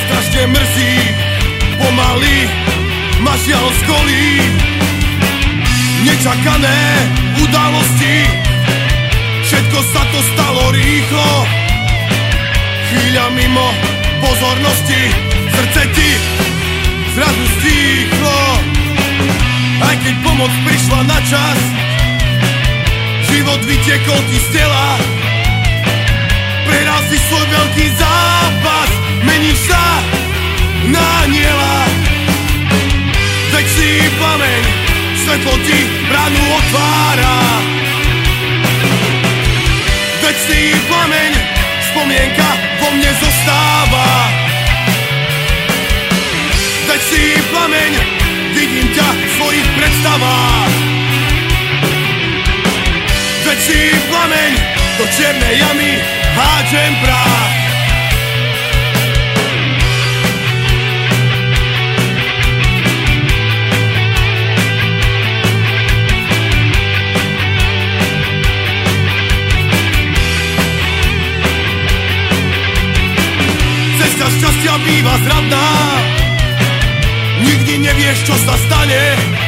strašne mrzí, pomaly ma žiaľ skolí. Nečakané udalosti, všetko sa to stalo rýchlo. Chvíľa mimo pozornosti, srdce ti zrazu stíchlo. Aj keď pomoc prišla na čas, život vytiekol ti z tela. Prehral si svoj veľký zápas, meníš sa na aniela. Večný plameň, svetlo ti bránu otvára. Večný plameň, spomienka vo mne zostáva. Večný plameň, vidím ťa v svojich predstavách. Večný plameň, do čiernej jamy hádžem prach. Cesta šťastia býva zradná, nikdy nevieš, čo sa stane.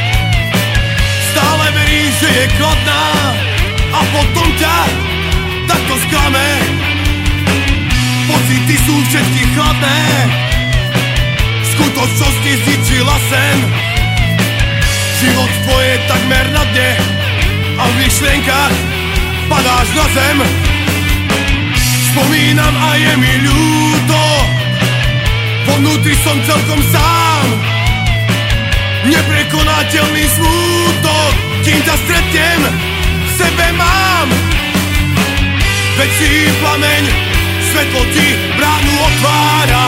Stále veríš, že je kladná a potom ťa takto sklame. Pocity sú všetky chladné, skutočnosti zničila sen. Život tvoj je takmer na dne a v myšlienkach padáš na zem. Spomínam a je mi ľúto, vo vnútri som celkom sám. Neprekonateľný smútok, kým ťa stretnem, v sebe mám. Večný plameň, svetlo ti bránu otvára.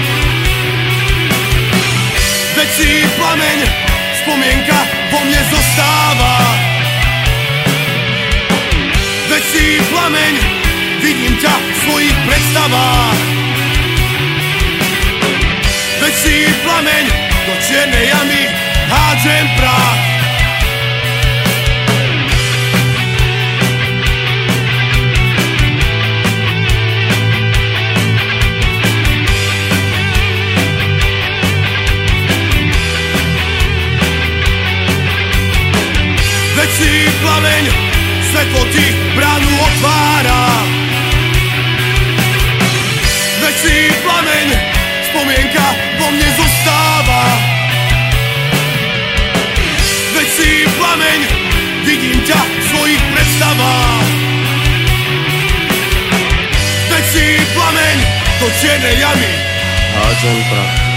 Večný plameň, spomienka vo mne zostáva. Večný plameň, vidím ťa v svojich predstavách. Večný plameň, do čiernej jamy hádžem prach. Večný plameň, svetlo ti bránu otvára. Večný plameň, spomienka vo mne zostáva. Večný plameň, vidím ťa v svojich predstavách. Večný plameň, do čiernej jamy hádžem prach.